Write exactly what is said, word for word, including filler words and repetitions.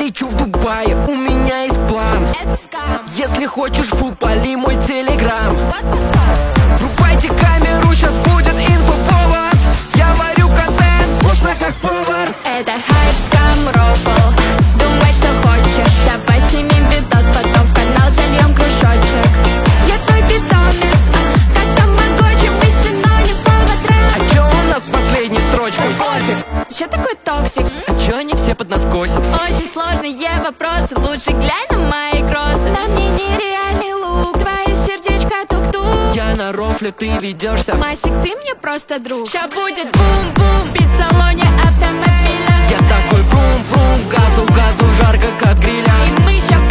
лечу в Дубай, у меня есть план. Если хочешь фу, пали мой телеграм. Врубайте камеру, сейчас будет инфоповод. Я варю контент, вкусно как повар. Это хайп, скам, рофл. Думай, что хочешь. Давай снимем видос, потом в канал зальем кружочек. Я твой питомец, как там могучим, и синоним слова трек. А чё у нас последней строчкой? Пофиг, чё такой токсик? А чё они все под нас косят? Очень сложные вопросы, лучше глянь на мои кроссы. На мне нереальный лук, твое сердечко тук-тук. Я на рофле, ты ведешься. Масик, ты мне просто друг. Ща будет бум-бум, без салоне автомобиля. Я такой врум-врум, газу-газу, жарко как от гриля. И мы ща